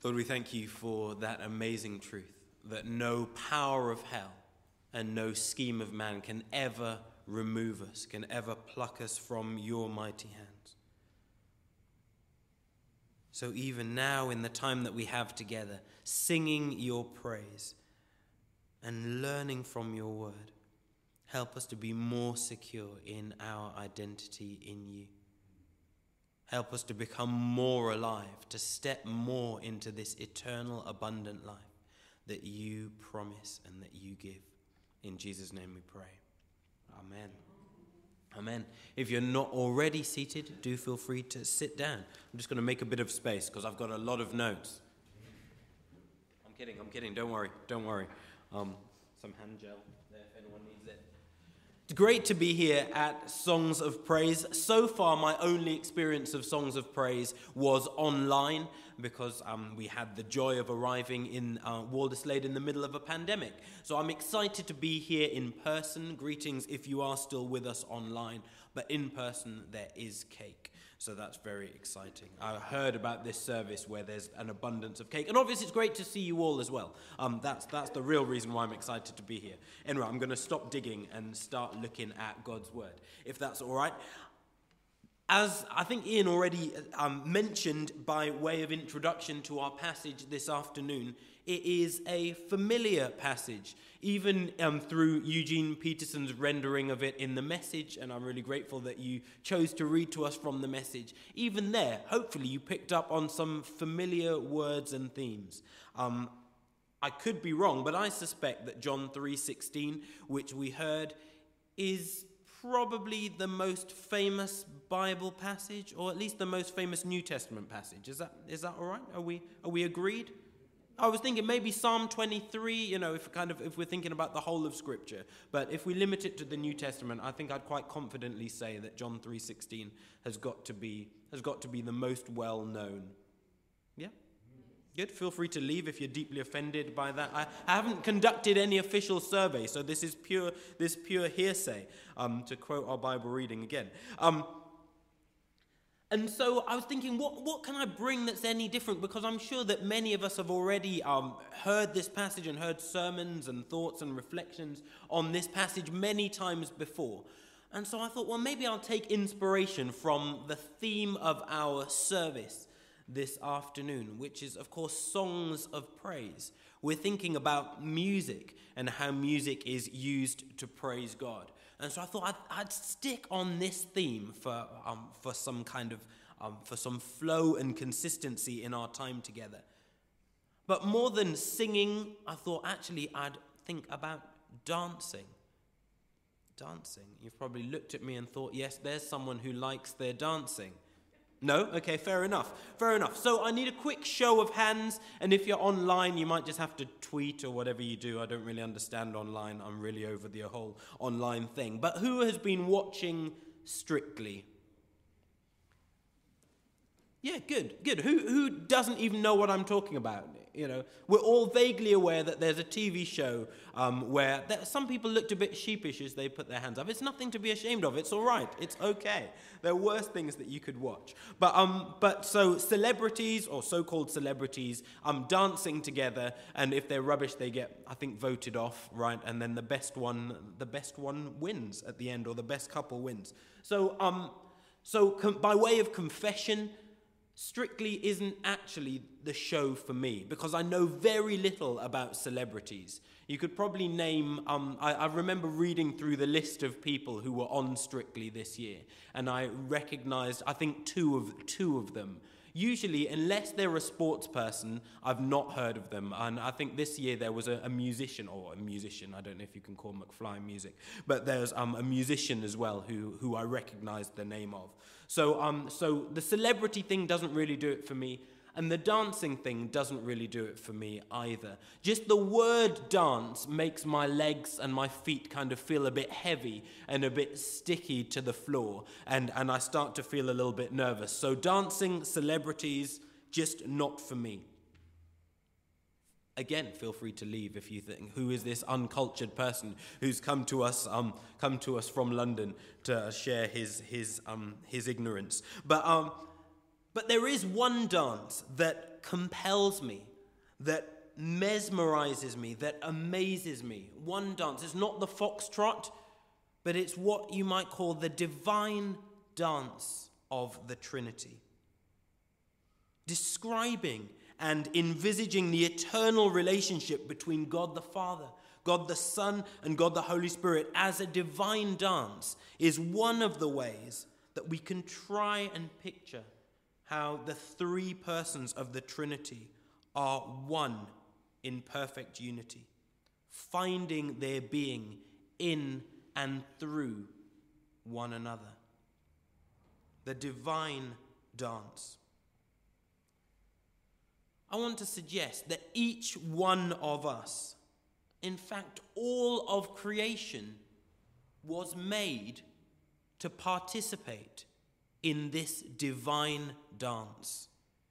Lord, we thank you for that amazing truth that no power of hell and no scheme of man can ever remove us, can ever pluck us from your mighty hands. So even now, in the time that we have together, singing your praise and learning from your word, help us to be more secure in our identity in you. Help us to become more alive, to step more into this eternal, abundant life that you promise and that you give. In Jesus' name we pray. Amen. Amen. If you're not already seated, do feel free to sit down. I'm just going to make a bit of space because I've got a lot of notes. I'm kidding. Don't worry. Some hand gel there if anyone needs it. It's great to be here at Songs of Praise. So far, my only experience of Songs of Praise was online because we had the joy of arriving in Walderslade in the middle of a pandemic. So I'm excited to be here in person. Greetings if you are still with us online. But in person, there is cake. So that's very exciting. I heard about this service where there's an abundance of cake. And obviously it's great to see you all as well. That's the real reason why I'm excited to be here. Anyway, I'm going to stop digging and start looking at God's word, if that's all right. As I think Ian already mentioned by way of introduction to our passage this afternoon, it is a familiar passage, even through Eugene Peterson's rendering of it in the Message, and I'm really grateful that you chose to read to us from the Message. Even there, hopefully you picked up on some familiar words and themes. I could be wrong, but I suspect that John 3:16, which we heard, is probably the most famous Bible passage, or at least the most famous New Testament passage. Is that all right? Are we agreed? I was thinking maybe Psalm 23, if we're thinking about the whole of Scripture. But if we limit it to the New Testament, I think I'd quite confidently say that John 3:16 has got to be the most well known. Yeah? Good. Feel free to leave if you're deeply offended by that. I haven't conducted any official survey, so this is pure hearsay, to quote our Bible reading again. And so I was thinking, what can I bring that's any different? Because I'm sure that many of us have already heard this passage and heard sermons and thoughts and reflections on this passage many times before. And so I thought, well, maybe I'll take inspiration from the theme of our service this afternoon, which is, of course, songs of praise. We're thinking about music and how music is used to praise God. And so I thought I'd stick on this theme for some kind of for some flow and consistency in our time together. But more than singing, I thought actually I'd think about dancing. Dancing. You've probably looked at me and thought, yes, there's someone who likes their dancing. No? Okay, fair enough. So I need a quick show of hands, and if you're online, you might just have to tweet or whatever you do. I don't really understand online. I'm really over the whole online thing. But who has been watching Strictly? Yeah, good. Who doesn't even know what I'm talking about? We're all vaguely aware that there's a TV show where some people looked a bit sheepish as they put their hands up. It's nothing to be ashamed of. It's all right. It's okay. There are worse things that you could watch. But so celebrities or so-called celebrities dancing together, and if they're rubbish, they get, I think, voted off, right? And then the best one wins at the end, or the best couple wins. So by way of confession, Strictly isn't actually the show for me because I know very little about celebrities. You could probably name, I remember reading through the list of people who were on Strictly this year, and I recognized, I think, two of them. Usually, unless they're a sports person, I've not heard of them. And I think this year there was a musician, I don't know if you can call McFly music, but there's a musician as well who I recognized the name of. So the celebrity thing doesn't really do it for me, and the dancing thing doesn't really do it for me either. Just the word dance makes my legs and my feet kind of feel a bit heavy and a bit sticky to the floor, and I start to feel a little bit nervous. So dancing, celebrities, just not for me. Again, feel free to leave if you think, who is this uncultured person who's come to us from London to share his ignorance. But there is one dance that compels me, that mesmerizes me, that amazes me. One dance. It's not the foxtrot, but it's what you might call the divine dance of the Trinity. Describing and envisaging the eternal relationship between God the Father, God the Son, and God the Holy Spirit as a divine dance is one of the ways that we can try and picture how the three persons of the Trinity are one in perfect unity, finding their being in and through one another. The divine dance. I want to suggest that each one of us, in fact, all of creation, was made to participate in this divine dance.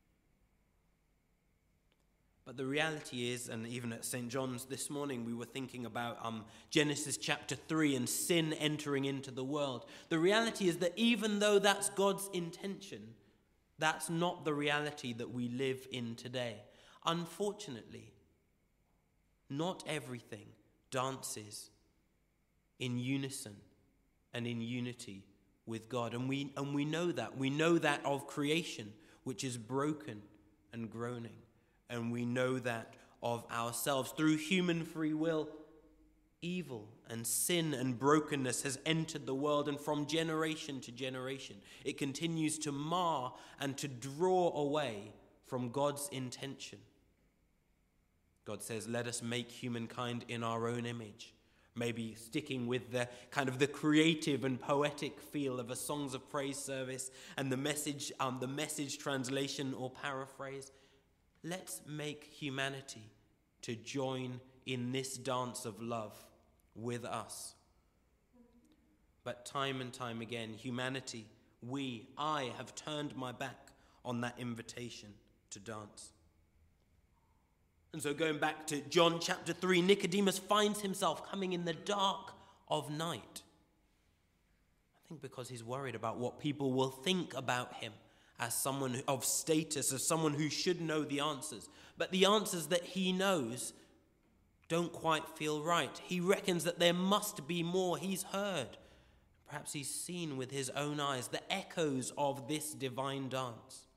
But the reality is, and even at St. John's this morning, we were thinking about Genesis chapter 3 and sin entering into the world. The reality is that even though that's God's intention, that's not the reality that we live in today. Unfortunately, not everything dances in unison and in unity with God. And we know that. We know that of creation, which is broken and groaning. And we know that of ourselves. Through human free will, evil and sin and brokenness has entered the world, and from generation to generation, it continues to mar and to draw away from God's intention. God says, let us make humankind in our own image. Maybe sticking with the kind of the creative and poetic feel of a Songs of Praise service and the message translation or paraphrase. Let's make humanity to join in this dance of love with us. But time and time again, humanity, I have turned my back on that invitation to dance. And so going back to John chapter 3, Nicodemus finds himself coming in the dark of night. I think because he's worried about what people will think about him as someone of status, as someone who should know the answers. But the answers that he knows don't quite feel right. He reckons that there must be more. He's heard, perhaps he's seen with his own eyes, the echoes of this divine dance.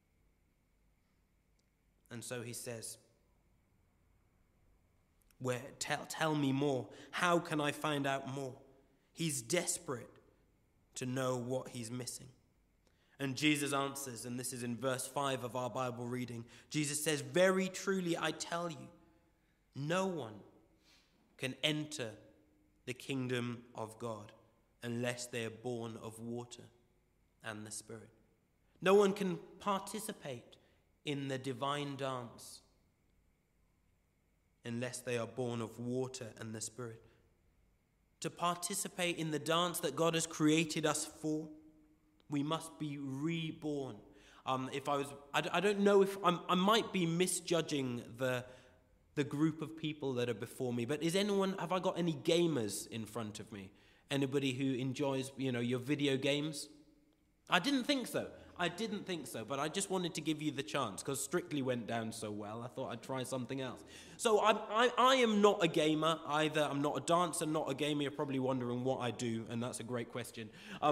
And so he says, tell me more. How can I find out more? He's desperate to know what he's missing. And Jesus answers, and this is in verse 5 of our Bible reading. Jesus says, very truly I tell you, no one can enter the kingdom of God unless they are born of water and the Spirit. No one can participate in the divine dance unless they are born of water and the Spirit. To participate in the dance that God has created us for, we must be reborn. I don't know if I might be misjudging the group of people that are before me, but have I got any gamers in front of me? Anybody who enjoys, your video games? I didn't think so, but I just wanted to give you the chance because Strictly went down so well. I thought I'd try something else. So I am not a gamer either. I'm not a dancer, not a gamer. You're probably wondering what I do, and that's a great question.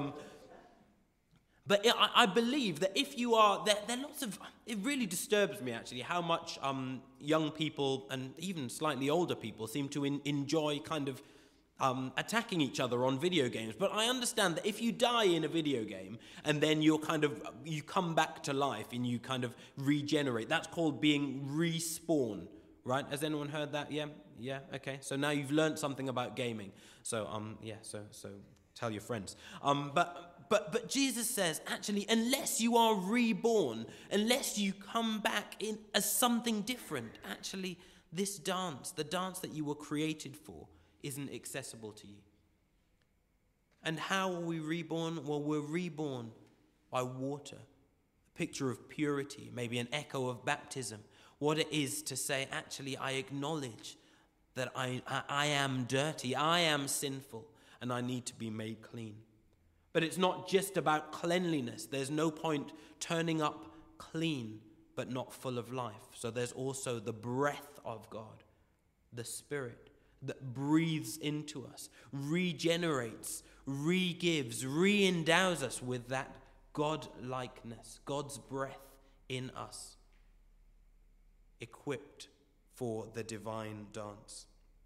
But I believe that if you are, there are lots of, it really disturbs me actually how much young people and even slightly older people seem to enjoy kind of attacking each other on video games. But I understand that if you die in a video game and then you come back to life and you kind of regenerate, that's called being respawn, right? Has anyone heard that? Yeah, okay. So now you've learned something about gaming. So so tell your friends. But Jesus says, actually, unless you are reborn, unless you come back in as something different, actually, this dance, the dance that you were created for, isn't accessible to you. And how are we reborn? Well, we're reborn by water, a picture of purity, maybe an echo of baptism, what it is to say, actually, I acknowledge that I am dirty, I am sinful, and I need to be made clean. But it's not just about cleanliness. There's no point turning up clean but not full of life. So there's also the breath of God, the Spirit, that breathes into us, regenerates, re-gives, re-endows us with that God-likeness, God's breath in us, equipped for the divine dance.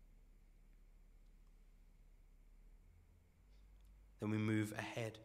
Then we move ahead.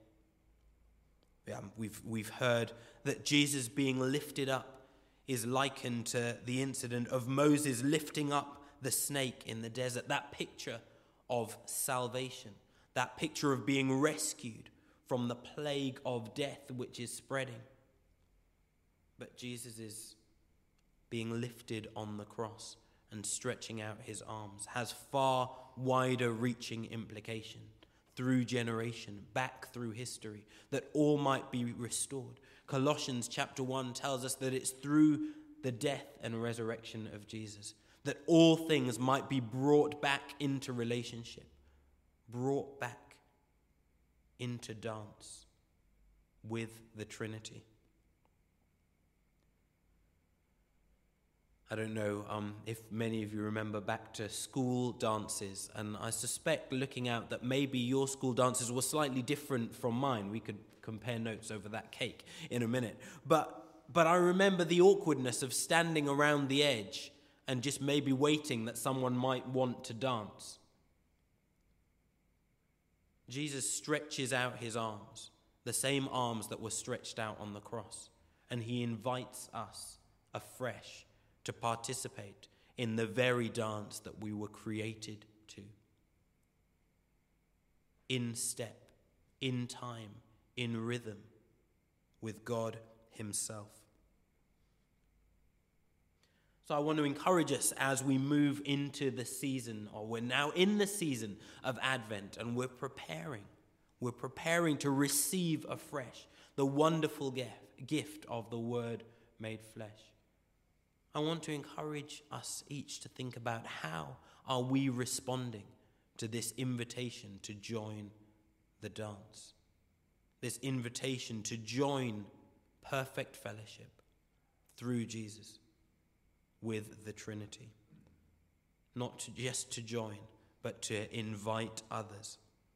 We've heard that Jesus being lifted up is likened to the incident of Moses lifting up the snake in the desert. That picture of salvation, that picture of being rescued from the plague of death which is spreading. But Jesus is being lifted on the cross and stretching out his arms has far wider reaching implication through generation, back through history, that all might be restored. Colossians chapter 1 tells us that it's through the death and resurrection of Jesus that all things might be brought back into relationship, brought back into dance with the Trinity. I don't know if many of you remember back to school dances, and I suspect looking out that maybe your school dances were slightly different from mine. We could compare notes over that cake in a minute. But I remember the awkwardness of standing around the edge and just maybe waiting that someone might want to dance. Jesus stretches out his arms, the same arms that were stretched out on the cross, and he invites us afresh to participate in the very dance that we were created to. In step, in time, in rhythm with God himself. So I want to encourage us as we move into the season, or we're now in the season of Advent, and we're preparing to receive afresh the wonderful gift of the Word made flesh. I want to encourage us each to think about how are we responding to this invitation to join the dance, this invitation to join perfect fellowship through Jesus with the Trinity. Not just to join, but to invite others.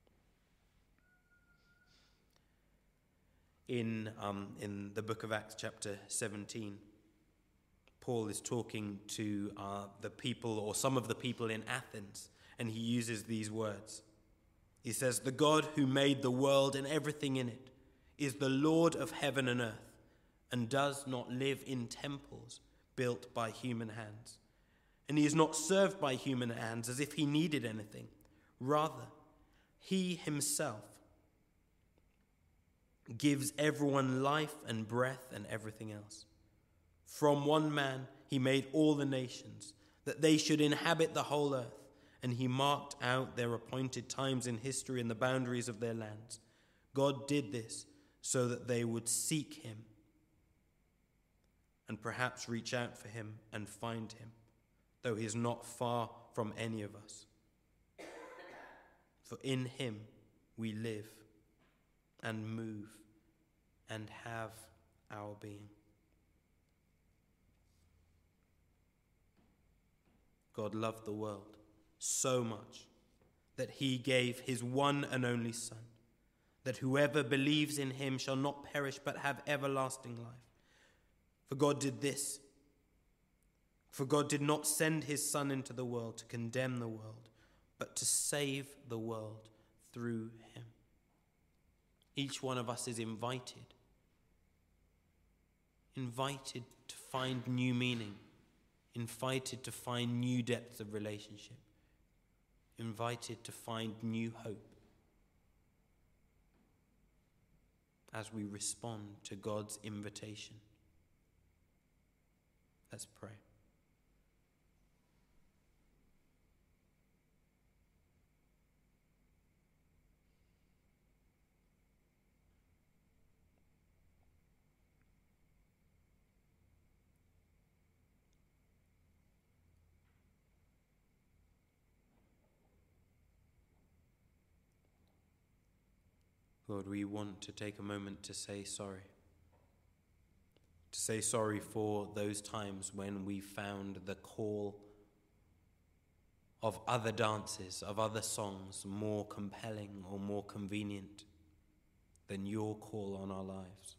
In the book of Acts chapter 17, Paul is talking to the people, or some of the people in Athens, and he uses these words. He says, "The God who made the world and everything in it is the Lord of heaven and earth, and does not live in temples built by human hands. And he is not served by human hands as if he needed anything. Rather, he himself gives everyone life and breath and everything else. From one man he made all the nations, that they should inhabit the whole earth, and he marked out their appointed times in history and the boundaries of their lands. God did this so that they would seek him and perhaps reach out for him and find him, though he is not far from any of us. For in him we live and move and have our being." God loved the world so much that he gave his one and only Son, that whoever believes in him shall not perish but have everlasting life. For God did this. For God did not send his Son into the world to condemn the world, but to save the world through him. Each one of us is invited to find new meaning, invited to find new depths of relationship, invited to find new hope as we respond to God's invitation. Let's pray. Lord, we want to take a moment to say sorry, to say sorry for those times when we found the call of other dances, of other songs, more compelling or more convenient than your call on our lives.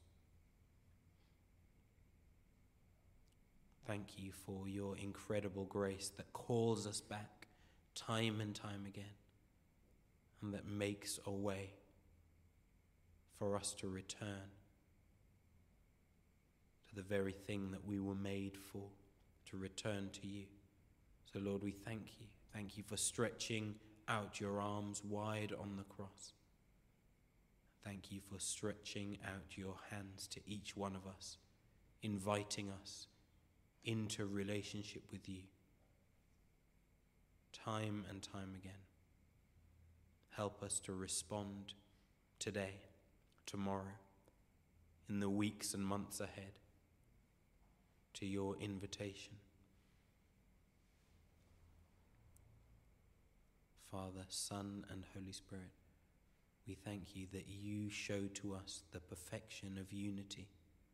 Thank you for your incredible grace that calls us back time and time again, and that makes a way for us to return to the very thing that we were made for, to return to you. So Lord, we thank you. Thank you for stretching out your arms wide on the cross. Thank you for stretching out your hands to each one of us, inviting us into relationship with you time and time again. Help us to respond today, tomorrow, in the weeks and months ahead to your invitation. Father, Son, and Holy Spirit, we thank you that you show to us the perfection of unity,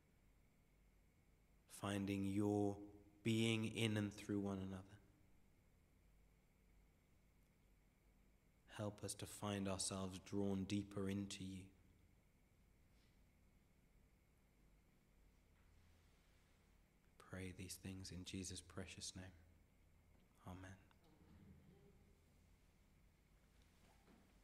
finding your being in and through one another. Help us to find ourselves drawn deeper into you. Pray these things in Jesus' precious name.